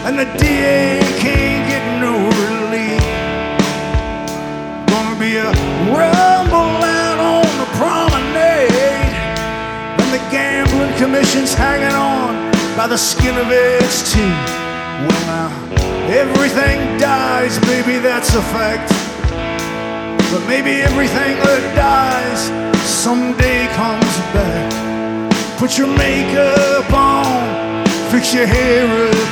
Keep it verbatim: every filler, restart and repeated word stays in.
and the D A can't get no relief. Gonna be a rumble out on the promenade, and the gambling commission's hanging on by the skin of its teeth. Well now, everything dies, baby, that's a fact. But maybe everything that dies someday comes back. Put your makeup on, fix your hair up,